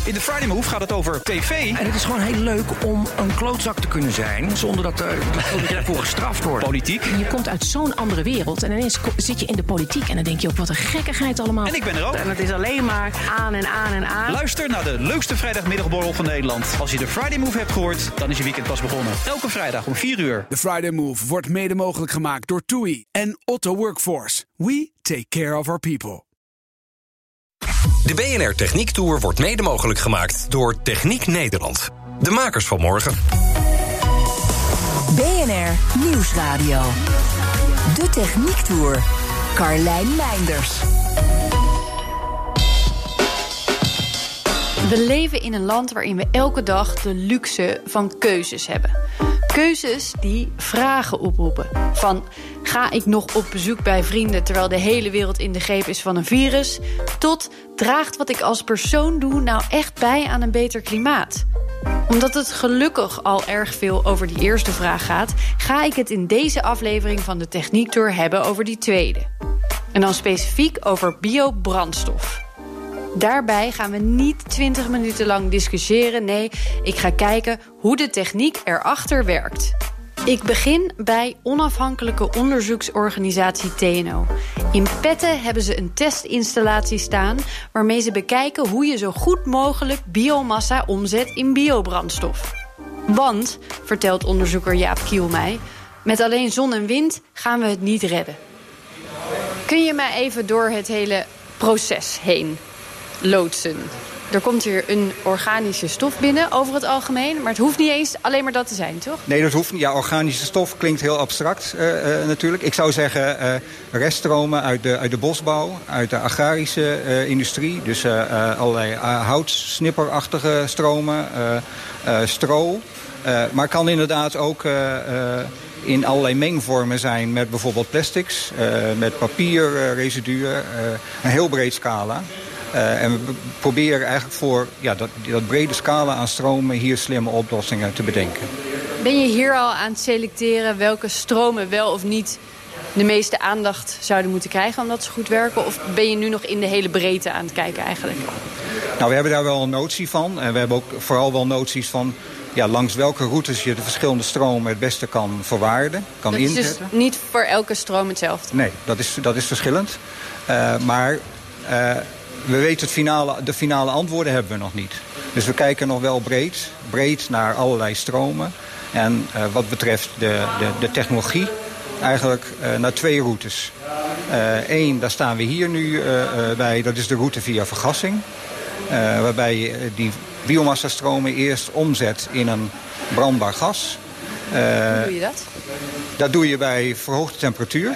In de Friday Move gaat het over tv. En het is gewoon heel leuk om een klootzak te kunnen zijn, zonder dat je daarvoor gestraft wordt. Politiek. Je komt uit zo'n andere wereld en ineens zit je in de politiek en dan denk je ook, wat een gekkigheid allemaal. En ik ben er ook. En het is alleen maar aan en aan en aan. Luister naar de leukste vrijdagmiddagborrel van Nederland. Als je de Friday Move hebt gehoord, dan is je weekend pas begonnen. Elke vrijdag om 4 uur. De Friday Move wordt mede mogelijk gemaakt door TUI en Otto Workforce. We take care of our people. De BNR Techniek Tour wordt mede mogelijk gemaakt door Techniek Nederland. De makers van morgen. BNR Nieuwsradio. De Techniek Tour. Carlijn Meinders. We leven in een land waarin we elke dag de luxe van keuzes hebben. Keuzes die vragen oproepen. Van, ga ik nog op bezoek bij vrienden terwijl de hele wereld in de greep is van een virus? Tot, draagt wat ik als persoon doe nou echt bij aan een beter klimaat? Omdat het gelukkig al erg veel over die eerste vraag gaat, ga ik het in deze aflevering van de Techniek Tour hebben over die tweede. En dan specifiek over biobrandstof. Daarbij gaan we niet 20 minuten lang discussiëren. Nee, ik ga kijken hoe de techniek erachter werkt. Ik begin bij onafhankelijke onderzoeksorganisatie TNO. In Petten hebben ze een testinstallatie staan waarmee ze bekijken hoe je zo goed mogelijk biomassa omzet in biobrandstof. Want, vertelt onderzoeker Jaap Kiel mij, met alleen zon en wind gaan we het niet redden. Kun je mij even door het hele proces heen loodsen? Er komt hier een organische stof binnen, over het algemeen. Maar het hoeft niet eens alleen maar dat te zijn, toch? Nee, dat hoeft niet. Ja, organische stof klinkt heel abstract natuurlijk. Ik zou zeggen reststromen uit de bosbouw, uit de agrarische industrie. Dus allerlei houtsnipperachtige stromen, stro. Maar kan inderdaad ook in allerlei mengvormen zijn met bijvoorbeeld plastics, met papierresiduen, een heel breed scala. En we proberen eigenlijk voor dat brede scala aan stromen hier slimme oplossingen te bedenken. Ben je hier al aan het selecteren welke stromen wel of niet de meeste aandacht zouden moeten krijgen omdat ze goed werken? Of ben je nu nog in de hele breedte aan het kijken eigenlijk? Nou, we hebben daar wel een notie van. En we hebben ook vooral wel noties van langs welke routes je de verschillende stromen het beste kan verwaarden, kan inzetten. Dat is dus niet voor elke stroom hetzelfde? Nee, dat is verschillend. Maar we weten de finale antwoorden hebben we nog niet. Dus we kijken nog wel breed naar allerlei stromen. En wat betreft de technologie eigenlijk naar 2 routes. Eén, daar staan we hier nu bij, dat is de route via vergassing. Waarbij je die biomassastromen eerst omzet in een brandbaar gas. Hoe doe je dat? Dat doe je bij verhoogde temperatuur.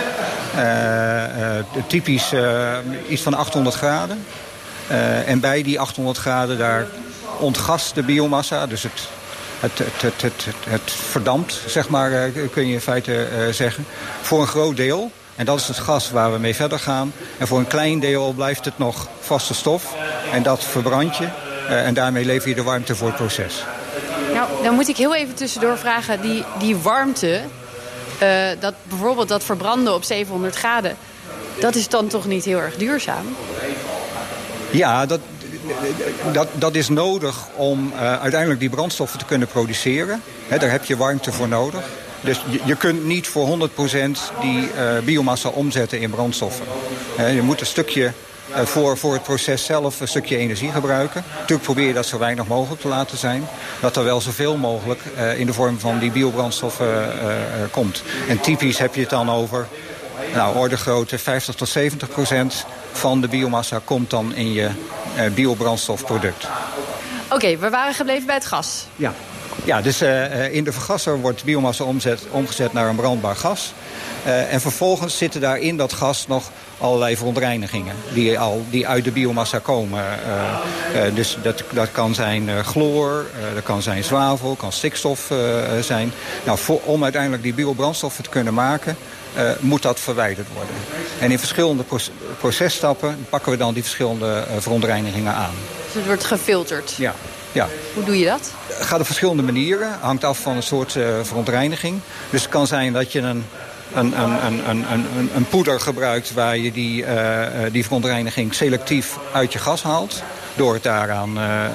Typisch iets van 800 graden. En bij die 800 graden daar ontgast de biomassa. Dus het verdampt, zeg maar, kun je in feite zeggen. Voor een groot deel. En dat is het gas waar we mee verder gaan. En voor een klein deel blijft het nog vaste stof. En dat verbrand je. En daarmee lever je de warmte voor het proces. Nou, dan moet ik heel even tussendoor vragen. Die warmte, bijvoorbeeld dat verbranden op 700 graden... dat is dan toch niet heel erg duurzaam? Ja, dat is nodig om uiteindelijk die brandstoffen te kunnen produceren. Daar heb je warmte voor nodig. Dus je kunt niet voor 100% die biomassa omzetten in brandstoffen. Je moet een stukje voor het proces zelf een stukje energie gebruiken. Natuurlijk probeer je dat zo weinig mogelijk te laten zijn. Dat er wel zoveel mogelijk in de vorm van die biobrandstoffen komt. En typisch heb je het dan over orde grootte 50 tot 70% van de biomassa komt dan in je biobrandstofproduct. Oké, we waren gebleven bij het gas. Ja, dus in de vergasser wordt biomassa omgezet naar een brandbaar gas. En vervolgens zitten daar in dat gas nog allerlei verontreinigingen die uit de biomassa komen. Dus dat kan zijn chloor, dat kan zijn zwavel, kan stikstof zijn. Nou, om uiteindelijk die biobrandstoffen te kunnen maken, moet dat verwijderd worden. En in verschillende processtappen pakken we dan die verschillende verontreinigingen aan. Dus het wordt gefilterd? Ja. Hoe doe je dat? Het gaat op verschillende manieren. Hangt af van een soort verontreiniging. Dus het kan zijn dat je een een poeder gebruikt waar je die verontreiniging selectief uit je gas haalt. Door het daaraan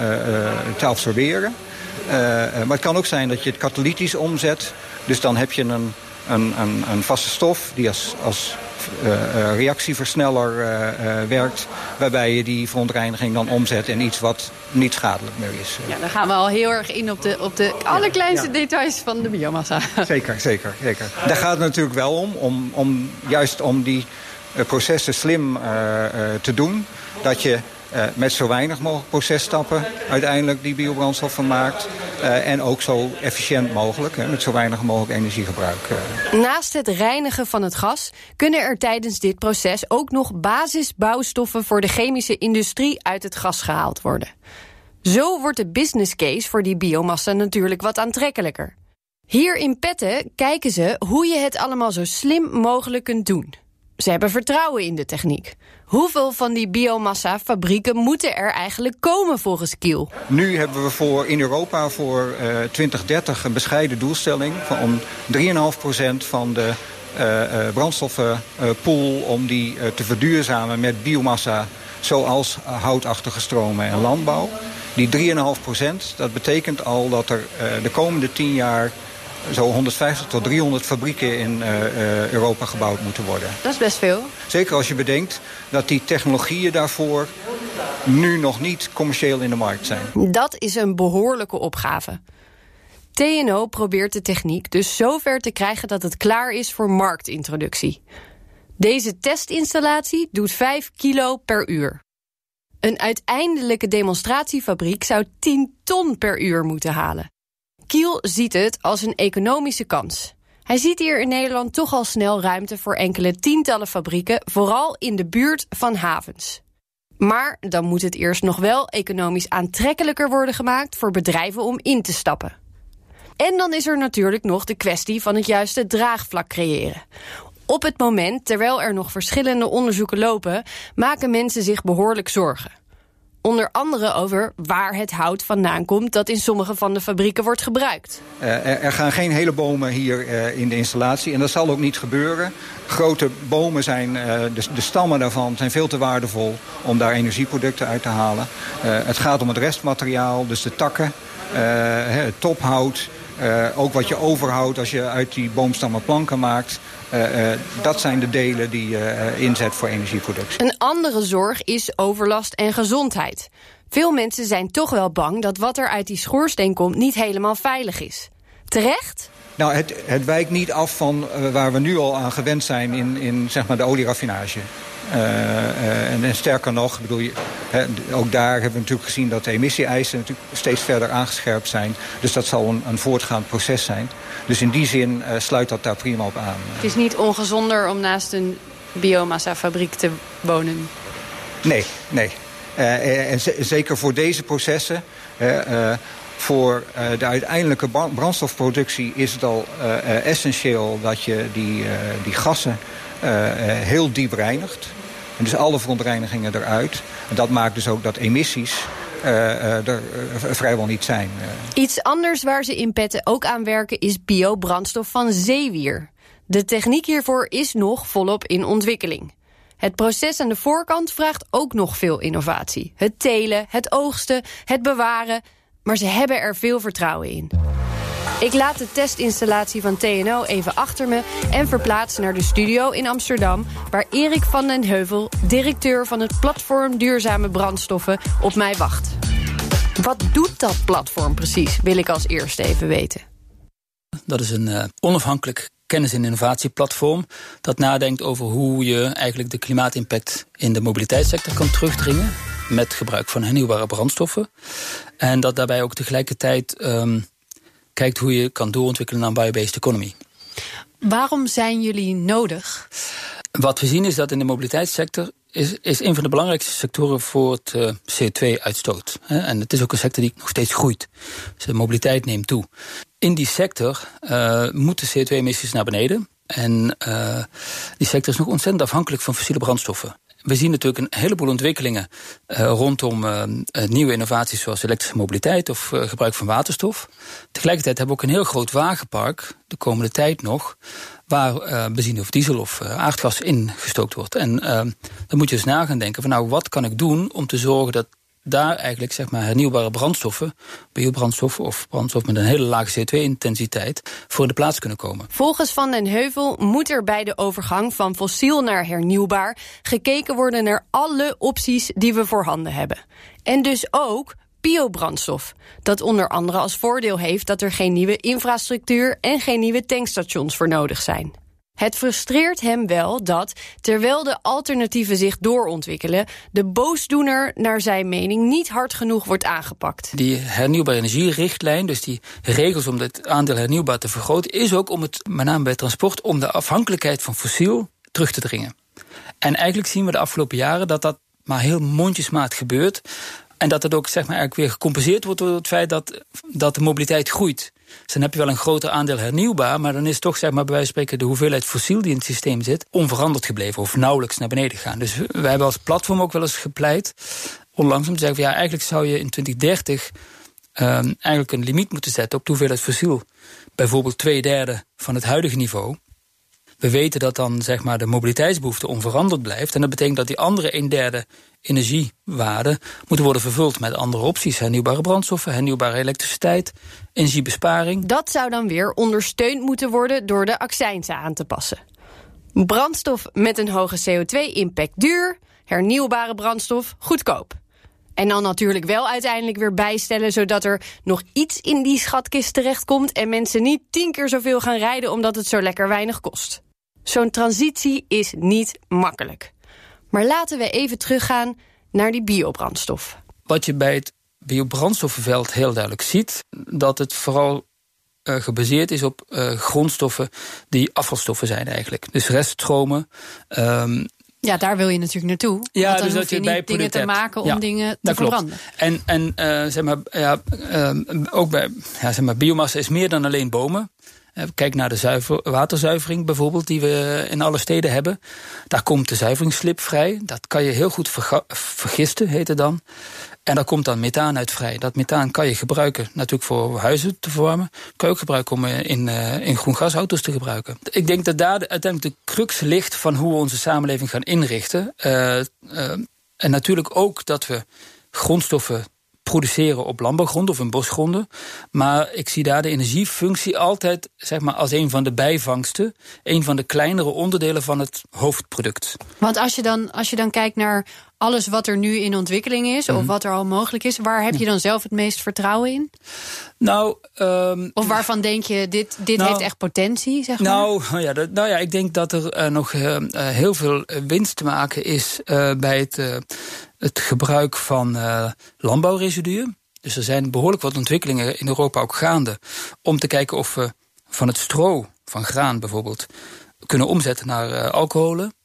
te absorberen. Maar het kan ook zijn dat je het katalytisch omzet. Dus dan heb je een vaste stof die als reactieversneller werkt. Waarbij je die verontreiniging dan omzet in iets wat niet schadelijk meer is. Ja, dan gaan we al heel erg in op de allerkleinste details van de biomassa. Zeker. Daar gaat het natuurlijk wel om juist om die processen slim te doen. Dat je met zo weinig mogelijk processtappen uiteindelijk die biobrandstoffen maakt. En ook zo efficiënt mogelijk, met zo weinig mogelijk energiegebruik. Naast het reinigen van het gas kunnen er tijdens dit proces ook nog basisbouwstoffen voor de chemische industrie uit het gas gehaald worden. Zo wordt de business case voor die biomassa natuurlijk wat aantrekkelijker. Hier in Petten kijken ze hoe je het allemaal zo slim mogelijk kunt doen. Ze hebben vertrouwen in de techniek. Hoeveel van die biomassa-fabrieken moeten er eigenlijk komen volgens Kiel? Nu hebben we in Europa voor 2030 een bescheiden doelstelling van 3,5% van de brandstoffenpool om die te verduurzamen met biomassa zoals houtachtige stromen en landbouw. Die 3,5%, dat betekent al dat er de komende 10 jaar zo 150 tot 300 fabrieken in Europa gebouwd moeten worden. Dat is best veel. Zeker als je bedenkt dat die technologieën daarvoor nu nog niet commercieel in de markt zijn. Dat is een behoorlijke opgave. TNO probeert de techniek dus zover te krijgen dat het klaar is voor marktintroductie. Deze testinstallatie doet 5 kilo per uur. Een uiteindelijke demonstratiefabriek zou 10 ton per uur moeten halen. Kiel ziet het als een economische kans. Hij ziet hier in Nederland toch al snel ruimte voor enkele tientallen fabrieken, vooral in de buurt van havens. Maar dan moet het eerst nog wel economisch aantrekkelijker worden gemaakt voor bedrijven om in te stappen. En dan is er natuurlijk nog de kwestie van het juiste draagvlak creëren. Op het moment, terwijl er nog verschillende onderzoeken lopen, maken mensen zich behoorlijk zorgen. Onder andere over waar het hout vandaan komt dat in sommige van de fabrieken wordt gebruikt. Er gaan geen hele bomen hier in de installatie en dat zal ook niet gebeuren. Grote bomen zijn, de stammen daarvan zijn veel te waardevol om daar energieproducten uit te halen. Het gaat om het restmateriaal, dus de takken, het tophout, ook wat je overhoudt als je uit die boomstammen planken maakt. Dat zijn de delen die je inzet voor energieproductie. Een andere zorg is overlast en gezondheid. Veel mensen zijn toch wel bang dat wat er uit die schoorsteen komt niet helemaal veilig is. Terecht? Nou, het wijkt niet af van waar we nu al aan gewend zijn in zeg maar de olieraffinage. En sterker nog, ook daar hebben we natuurlijk gezien dat de emissie-eisen natuurlijk steeds verder aangescherpt zijn. Dus dat zal een voortgaand proces zijn. Dus in die zin sluit dat daar prima op aan. Het is niet ongezonder om naast een biomassa-fabriek te wonen? Nee. En zeker voor deze processen, voor de uiteindelijke brandstofproductie is het al essentieel dat je die gassen heel diep reinigt. En dus alle verontreinigingen eruit. En dat maakt dus ook dat emissies er vrijwel niet zijn. Iets anders waar ze in Petten ook aan werken is biobrandstof van zeewier. De techniek hiervoor is nog volop in ontwikkeling. Het proces aan de voorkant vraagt ook nog veel innovatie. Het telen, het oogsten, het bewaren. Maar ze hebben er veel vertrouwen in. Ik laat de testinstallatie van TNO even achter me en verplaats naar de studio in Amsterdam, waar Erik van den Heuvel, directeur van het platform Duurzame Brandstoffen, op mij wacht. Wat doet dat platform precies, wil ik als eerste even weten. Dat is een onafhankelijk kennis- en innovatieplatform dat nadenkt over hoe je eigenlijk de klimaatimpact in de mobiliteitssector kan terugdringen met gebruik van hernieuwbare brandstoffen. En dat daarbij ook tegelijkertijd kijkt hoe je kan doorontwikkelen naar een bio-based economy. Waarom zijn jullie nodig? Wat we zien is dat in de mobiliteitssector is een van de belangrijkste sectoren voor het CO2-uitstoot. En het is ook een sector die nog steeds groeit. Dus de mobiliteit neemt toe. In die sector moeten CO2-emissies naar beneden. En die sector is nog ontzettend afhankelijk van fossiele brandstoffen. we zien natuurlijk een heleboel ontwikkelingen rondom nieuwe innovaties zoals elektrische mobiliteit of gebruik van waterstof. Tegelijkertijd hebben we ook een heel groot wagenpark, de komende tijd nog, waar benzine of diesel of aardgas in gestookt wordt. En dan moet je eens na gaan denken van nou, wat kan ik doen om te zorgen dat daar eigenlijk zeg maar hernieuwbare brandstoffen, biobrandstoffen of brandstof met een hele lage CO2-intensiteit voor in de plaats kunnen komen. Volgens Van den Heuvel moet er bij de overgang van fossiel naar hernieuwbaar gekeken worden naar alle opties die we voorhanden hebben. En dus ook biobrandstof, dat onder andere als voordeel heeft dat er geen nieuwe infrastructuur en geen nieuwe tankstations voor nodig zijn. Het frustreert hem wel dat, terwijl de alternatieven zich doorontwikkelen, de boosdoener naar zijn mening niet hard genoeg wordt aangepakt. Die hernieuwbare energierichtlijn, dus die regels om het aandeel hernieuwbaar te vergroten, is ook om het, met name bij transport, om de afhankelijkheid van fossiel terug te dringen. En eigenlijk zien we de afgelopen jaren dat maar heel mondjesmaat gebeurt. En dat het ook zeg maar, eigenlijk weer gecompenseerd wordt door het feit dat de mobiliteit groeit. Dus dan heb je wel een groter aandeel hernieuwbaar, maar dan is toch zeg maar, bij wijze van spreken de hoeveelheid fossiel die in het systeem zit onveranderd gebleven of nauwelijks naar beneden gegaan. Dus wij hebben als platform ook wel eens gepleit, onlangs om te zeggen van ja, eigenlijk zou je in 2030 eigenlijk een limiet moeten zetten op de hoeveelheid fossiel. Bijvoorbeeld 2/3 van het huidige niveau. We weten dat dan zeg maar, de mobiliteitsbehoefte onveranderd blijft. En dat betekent dat die andere 1/3 energiewaarden moeten worden vervuld met andere opties. Hernieuwbare brandstoffen, hernieuwbare elektriciteit, energiebesparing. Dat zou dan weer ondersteund moeten worden door de accijnzen aan te passen. Brandstof met een hoge CO2-impact duur, hernieuwbare brandstof goedkoop. En dan natuurlijk wel uiteindelijk weer bijstellen, zodat er nog iets in die schatkist terechtkomt en mensen niet 10 keer zoveel gaan rijden omdat het zo lekker weinig kost. Zo'n transitie is niet makkelijk. Maar laten we even teruggaan naar die biobrandstof. Wat je bij het biobrandstoffenveld heel duidelijk ziet, dat het vooral gebaseerd is op grondstoffen die afvalstoffen zijn eigenlijk. Dus reststromen. Ja, daar wil je natuurlijk naartoe. Ja, want dan dus hoef dat je niet dingen te maken om dingen te verbranden. En zeg maar, ook bij zeg maar, biomassa is meer dan alleen bomen. Kijk naar de waterzuivering bijvoorbeeld, die we in alle steden hebben. Daar komt de zuiveringsslip vrij. Dat kan je heel goed vergisten, heet het dan. En daar komt dan methaan uit vrij. Dat methaan kan je gebruiken natuurlijk voor huizen te verwarmen. Kan je ook gebruiken om in groen gasauto's te gebruiken. Ik denk dat daar uiteindelijk de crux ligt van hoe we onze samenleving gaan inrichten. En natuurlijk ook dat we grondstoffen produceren op landbouwgronden of in bosgronden. Maar ik zie daar de energiefunctie altijd zeg maar, als een van de bijvangsten. Een van de kleinere onderdelen van het hoofdproduct. Want als je dan kijkt naar alles wat er nu in ontwikkeling is, of wat er al mogelijk is, waar heb je dan zelf het meest vertrouwen in? Nou, of waarvan denk je, dit heeft echt potentie, zeg maar? Ik denk dat er nog heel veel winst te maken is bij het gebruik van landbouwresiduen. Dus er zijn behoorlijk wat ontwikkelingen in Europa ook gaande om te kijken of we van het stro van graan bijvoorbeeld kunnen omzetten naar alcoholen.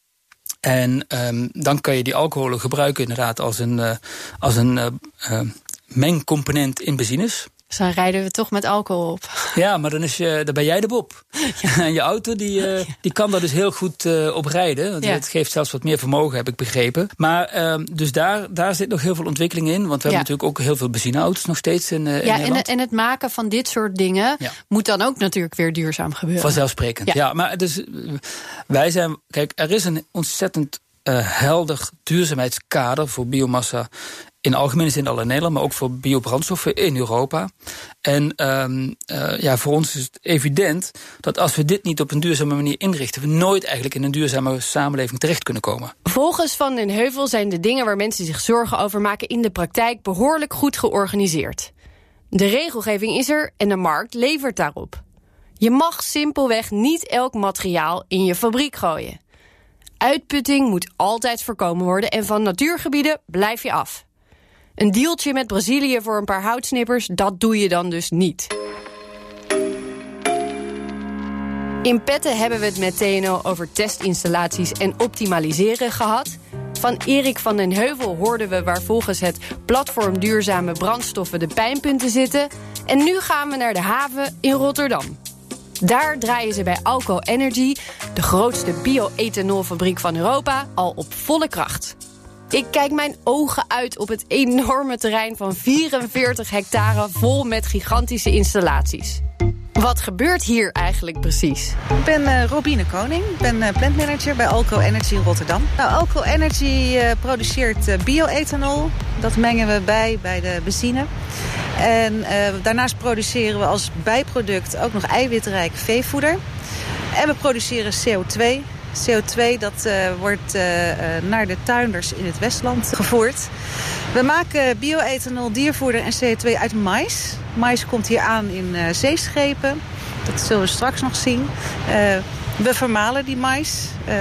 En dan kan je die alcoholen gebruiken inderdaad als een mengcomponent in benzines. Dus dan rijden we toch met alcohol op. Ja, maar dan ben jij de Bob. Ja. En je auto die kan daar dus heel goed op rijden. Want het geeft zelfs wat meer vermogen, heb ik begrepen. Maar dus daar zit nog heel veel ontwikkeling in. Want we hebben natuurlijk ook heel veel benzineauto's nog steeds in Nederland. En het maken van dit soort dingen moet dan ook natuurlijk weer duurzaam gebeuren. Vanzelfsprekend, ja. Maar dus wij zijn... Kijk, er is een ontzettend helder duurzaamheidskader voor biomassa in algemene zin al in Nederland, maar ook voor biobrandstoffen in Europa. En voor ons is het evident dat als we dit niet op een duurzame manier inrichten, we nooit eigenlijk in een duurzame samenleving terecht kunnen komen. Volgens Van den Heuvel zijn de dingen waar mensen zich zorgen over maken in de praktijk behoorlijk goed georganiseerd. De regelgeving is er en de markt levert daarop. Je mag simpelweg niet elk materiaal in je fabriek gooien. Uitputting moet altijd voorkomen worden en van natuurgebieden blijf je af. Een dealtje met Brazilië voor een paar houtsnippers, dat doe je dan dus niet. In Petten hebben we het met TNO over testinstallaties en optimaliseren gehad. Van Erik van den Heuvel hoorden we waar volgens het platform Duurzame Brandstoffen de pijnpunten zitten. En nu gaan we naar de haven in Rotterdam. Daar draaien ze bij Alco Energy, de grootste bio-ethanolfabriek van Europa, al op volle kracht. Ik kijk mijn ogen uit op het enorme terrein van 44 hectare vol met gigantische installaties. Wat gebeurt hier eigenlijk precies? Ik ben Robine Koning, ik ben plantmanager bij Alco Energy in Rotterdam. Alco Energy produceert bio-ethanol. Dat mengen we bij de benzine. En daarnaast produceren we als bijproduct ook nog eiwitrijk veevoeder. En we produceren CO2. CO2 dat wordt naar de tuinders in het Westland gevoerd. We maken bio-ethanol, diervoeder en CO2 uit mais. Mais komt hier aan in zeeschepen. Dat zullen we straks nog zien. We vermalen die mais.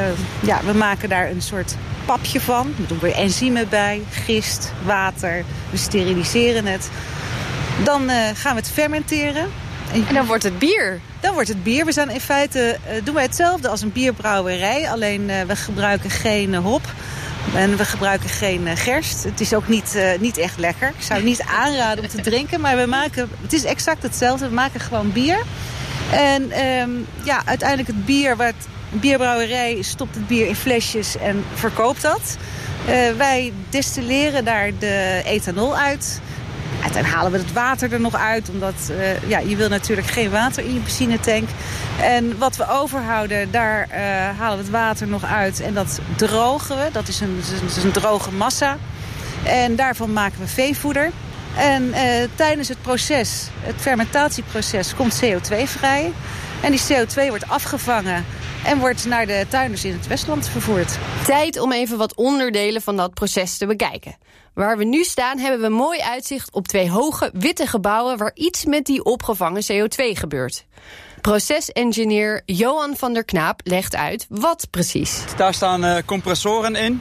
We maken daar een soort papje van. We doen weer enzymen bij, gist, water. We steriliseren het. Dan gaan we het fermenteren. En dan wordt het bier. Dan wordt het bier. We zijn in feite doen wij hetzelfde als een bierbrouwerij. Alleen we gebruiken geen hop. En we gebruiken geen gerst. Het is ook niet echt lekker. Ik zou het niet aanraden om te drinken. Maar het is exact hetzelfde. We maken gewoon bier. En uiteindelijk het bier, een bierbrouwerij stopt het bier in flesjes en verkoopt dat. Wij destilleren daar de ethanol uit. Uiteindelijk halen we het water er nog uit. Omdat je wil natuurlijk geen water in je benzinetank. En wat we overhouden, daar halen we het water nog uit. En dat drogen we. Dat is een droge massa. En daarvan maken we veevoeder. En tijdens het proces, het fermentatieproces, komt CO2 vrij. En die CO2 wordt afgevangen en wordt naar de tuinders in het Westland vervoerd. Tijd om even wat onderdelen van dat proces te bekijken. Waar we nu staan hebben we mooi uitzicht op 2 hoge witte gebouwen waar iets met die opgevangen CO2 gebeurt. Procesengineer Johan van der Knaap legt uit wat precies. Daar staan compressoren in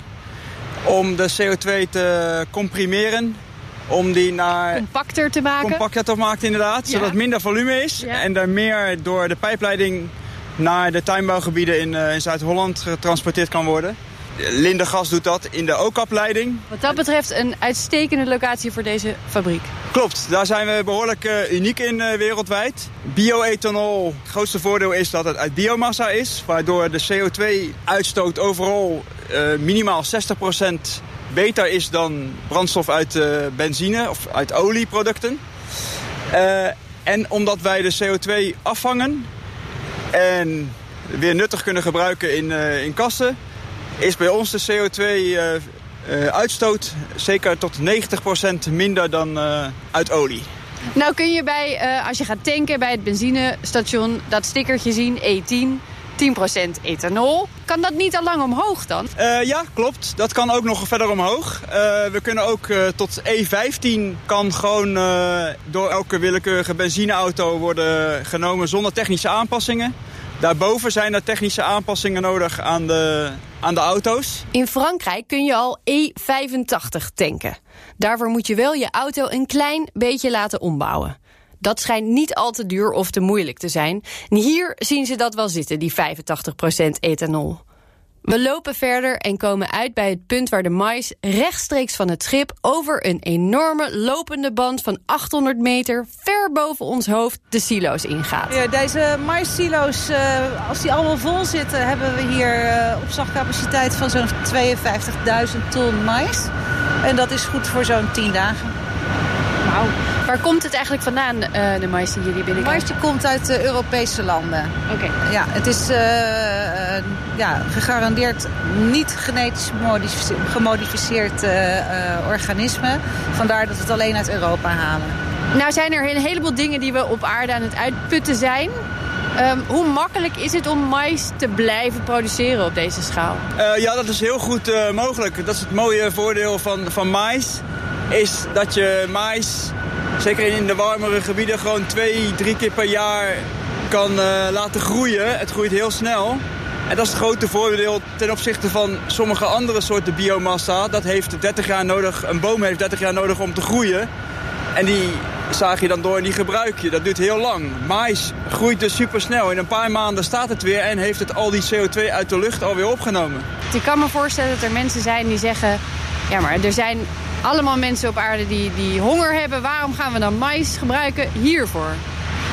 om de CO2 te comprimeren. Om die naar compacter te maken, inderdaad. Ja. Zodat het minder volume is. Ja. En dan meer door de pijpleiding naar de tuinbouwgebieden in Zuid-Holland getransporteerd kan worden. Lindegas doet dat in de OCAP-leiding. Wat dat betreft een uitstekende locatie voor deze fabriek. Klopt, daar zijn we behoorlijk uniek in wereldwijd. Bio-ethanol, het grootste voordeel is dat het uit biomassa is. Waardoor de CO2-uitstoot overal minimaal 60% beter is dan brandstof uit benzine of uit olieproducten. En omdat wij de CO2 afvangen en weer nuttig kunnen gebruiken in kassen, is bij ons de CO2-uitstoot zeker tot 90% minder dan uit olie. Nou kun je als je gaat tanken bij het benzinestation dat stickertje zien, E10, 10% ethanol. Kan dat niet al lang omhoog dan? Ja, klopt. Dat kan ook nog verder omhoog. We kunnen ook tot E15 kan gewoon door elke willekeurige benzineauto worden genomen zonder technische aanpassingen. Daarboven zijn er technische aanpassingen nodig aan de auto's. In Frankrijk kun je al E85 tanken. Daarvoor moet je wel je auto een klein beetje laten ombouwen. Dat schijnt niet al te duur of te moeilijk te zijn. En hier zien ze dat wel zitten, die 85% ethanol. We lopen verder en komen uit bij het punt waar de mais rechtstreeks van het schip over een enorme lopende band van 800 meter ver boven ons hoofd de silo's ingaat. Ja, deze mais-silo's, als die allemaal vol zitten, hebben we hier opslagcapaciteit van zo'n 52.000 ton mais. En dat is goed voor zo'n 10 dagen. Wauw. Waar komt het eigenlijk vandaan, de mais die jullie binnenkrijgen? Mais die komt uit Europese landen. Oké. Ja, het is gegarandeerd niet genetisch gemodificeerd organisme. Vandaar dat we het alleen uit Europa halen. Nou zijn er een heleboel dingen die we op aarde aan het uitputten zijn. Hoe makkelijk is het om mais te blijven produceren op deze schaal? Ja, dat is heel goed mogelijk. Dat is het mooie voordeel van mais. Is dat je mais, zeker in de warmere gebieden, gewoon 2-3 keer per jaar kan laten groeien. Het groeit heel snel. En dat is het grote voordeel ten opzichte van sommige andere soorten biomassa. Dat heeft 30 jaar nodig, een boom heeft 30 jaar nodig om te groeien. En die zaag je dan door en die gebruik je. Dat duurt heel lang. Mais groeit dus supersnel. In een paar maanden staat het weer en heeft het al die CO2 uit de lucht alweer opgenomen. Ik kan me voorstellen dat er mensen zijn die zeggen, ja, maar er zijn allemaal mensen op aarde die honger hebben. Waarom gaan we dan mais gebruiken hiervoor?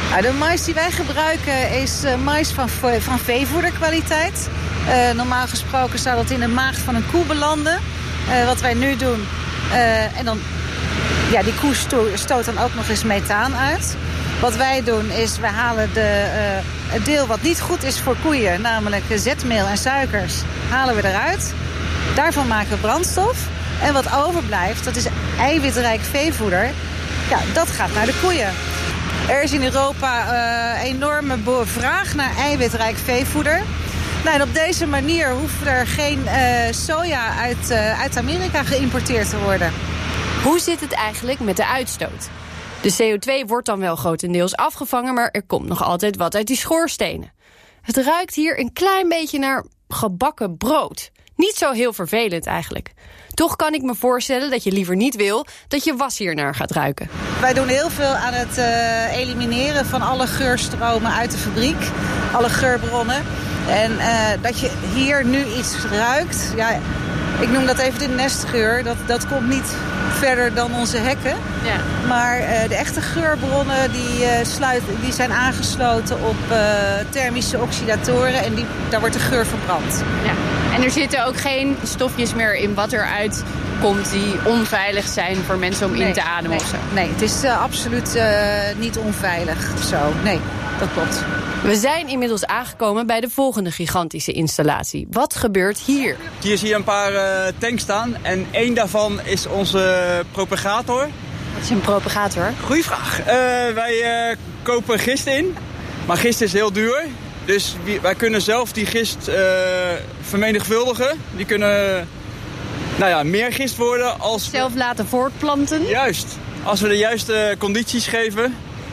De mais die wij gebruiken is mais van veevoederkwaliteit. Normaal gesproken zou dat in de maag van een koe belanden. Wat wij nu doen. En dan, die koe stoot dan ook nog eens methaan uit. Wat wij doen is, we halen het deel wat niet goed is voor koeien, namelijk zetmeel en suikers, halen we eruit. Daarvan maken we brandstof. En wat overblijft, dat is eiwitrijk veevoeder. Ja, dat gaat naar de koeien. Er is in Europa enorme vraag naar eiwitrijk veevoeder. Nou, en op deze manier hoeft er geen soja uit Amerika geïmporteerd te worden. Hoe zit het eigenlijk met de uitstoot? De CO2 wordt dan wel grotendeels afgevangen, maar er komt nog altijd wat uit die schoorstenen. Het ruikt hier een klein beetje naar gebakken brood. Niet zo heel vervelend eigenlijk. Toch kan ik me voorstellen dat je liever niet wil dat je was hiernaar gaat ruiken. Wij doen heel veel aan het elimineren van alle geurstromen uit de fabriek. Alle geurbronnen. En dat je hier nu iets ruikt, ja, ik noem dat even de nestgeur. Dat komt niet verder dan onze hekken. Ja. Maar de echte geurbronnen die zijn aangesloten op thermische oxidatoren. En daar wordt de geur verbrand. Ja. En er zitten ook geen stofjes meer in wat eruit komt die onveilig zijn voor mensen om in te ademen of zo? Nee, het is absoluut niet onveilig of zo. Nee, dat klopt. We zijn inmiddels aangekomen bij de volgende gigantische installatie. Wat gebeurt hier? Hier zie je een paar tanks staan en één daarvan is onze propagator. Wat is een propagator? Goeie vraag. Wij kopen gist in, maar gist is heel duur. Dus wij kunnen zelf die gist vermenigvuldigen. Die kunnen meer gist worden als zelf laten voortplanten? Juist. Als we de juiste condities geven.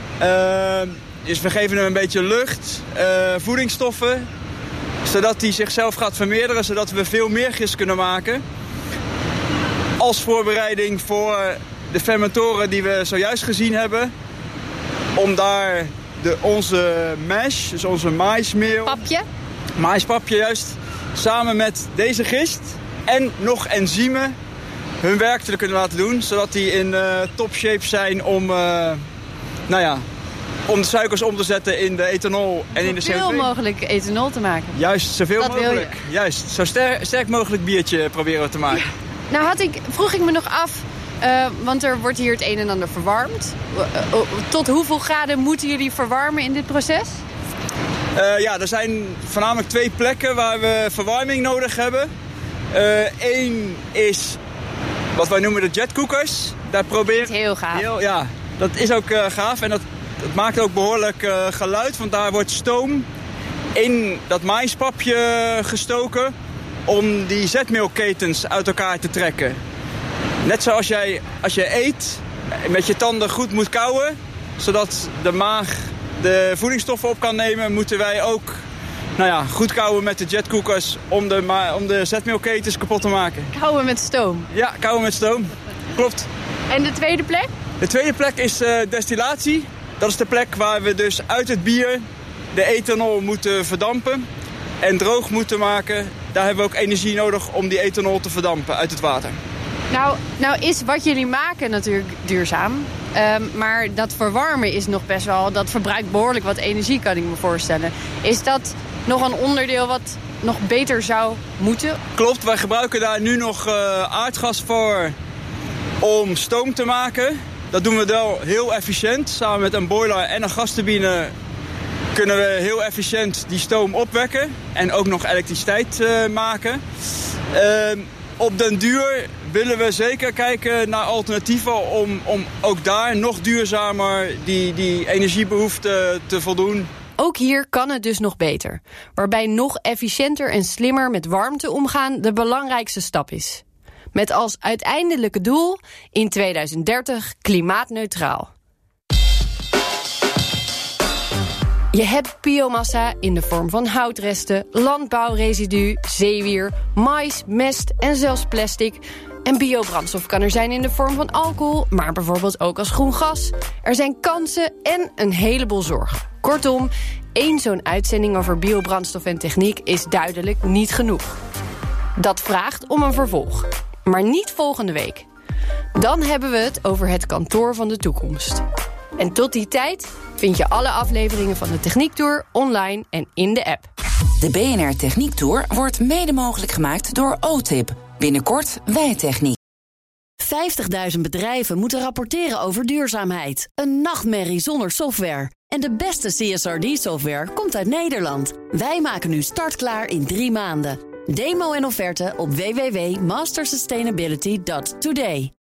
Dus we geven hem een beetje lucht, voedingsstoffen. Zodat hij zichzelf gaat vermeerderen. Zodat we veel meer gist kunnen maken. Als voorbereiding voor de fermentoren die we zojuist gezien hebben. Om daar onze mash, dus onze maïsmeel. Papje? Maïspapje juist. Samen met deze gist en nog enzymen hun werk te kunnen laten doen. Zodat die in top shape zijn om de suikers om te zetten in de ethanol en in de CO2. Zoveel mogelijk ethanol te maken. Juist, zoveel mogelijk. Juist, zo sterk mogelijk biertje proberen we te maken. Ja. Nou vroeg ik me nog af, want er wordt hier het een en ander verwarmd. Tot hoeveel graden moeten jullie verwarmen in dit proces? Er zijn voornamelijk 2 plekken waar we verwarming nodig hebben. Eén is wat wij noemen de jetcookers. Daar proberen heel gaaf. Dat is ook gaaf en dat maakt ook behoorlijk geluid. Want daar wordt stoom in dat maïspapje gestoken om die zetmeelketens uit elkaar te trekken. Net zoals als je eet, met je tanden goed moet kauwen, zodat de maag de voedingsstoffen op kan nemen, moeten wij ook goed kauwen met de jetcookers om de zetmeelketens kapot te maken. Kauwen met stoom? Ja, kauwen met stoom. Klopt. En de tweede plek? De tweede plek is destillatie. Dat is de plek waar we dus uit het bier de ethanol moeten verdampen en droog moeten maken. Daar hebben we ook energie nodig om die ethanol te verdampen uit het water. Nou is wat jullie maken natuurlijk duurzaam. Maar dat verwarmen is nog best wel, dat verbruikt behoorlijk wat energie, kan ik me voorstellen. Is dat nog een onderdeel wat nog beter zou moeten? Klopt, wij gebruiken daar nu nog aardgas voor om stoom te maken. Dat doen we wel heel efficiënt. Samen met een boiler en een gasturbine kunnen we heel efficiënt die stoom opwekken. En ook nog elektriciteit maken. Op den duur willen we zeker kijken naar alternatieven om ook daar nog duurzamer die energiebehoefte te voldoen. Ook hier kan het dus nog beter. Waarbij nog efficiënter en slimmer met warmte omgaan de belangrijkste stap is. Met als uiteindelijke doel in 2030 klimaatneutraal. Je hebt biomassa in de vorm van houtresten, landbouwresidu, zeewier, mais, mest en zelfs plastic. En biobrandstof kan er zijn in de vorm van alcohol, maar bijvoorbeeld ook als groen gas. Er zijn kansen en een heleboel zorgen. Kortom, 1 zo'n uitzending over biobrandstof en techniek is duidelijk niet genoeg. Dat vraagt om een vervolg. Maar niet volgende week. Dan hebben we het over het kantoor van de toekomst. En tot die tijd, vind je alle afleveringen van de Techniek Tour online en in de app. De BNR Techniek Tour wordt mede mogelijk gemaakt door OTIP. Binnenkort Wijtechniek. 50.000 bedrijven moeten rapporteren over duurzaamheid. Een nachtmerrie zonder software. En de beste CSRD-software komt uit Nederland. Wij maken nu startklaar in 3 maanden. Demo en offerte op www.mastersustainability.today.